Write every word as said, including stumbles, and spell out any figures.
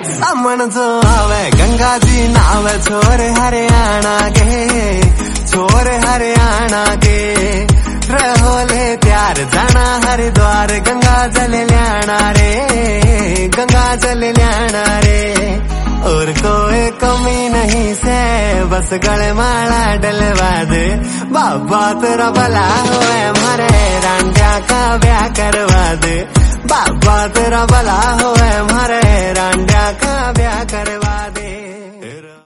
सामन जो आवे गंगा जी नावे छोरे हरियाणा के, छोरे हरियाणा के रहोले त्यार जाना हरिद्वार गंगा जल ल्याना रे, गंगा जल ल्याना रे। और कोई कमी नहीं से बस गले माला डलवा दे, बाबा तेरा भला होए हमारे रांझा का ब्याह करवा दे, बाबा तेरा भला होए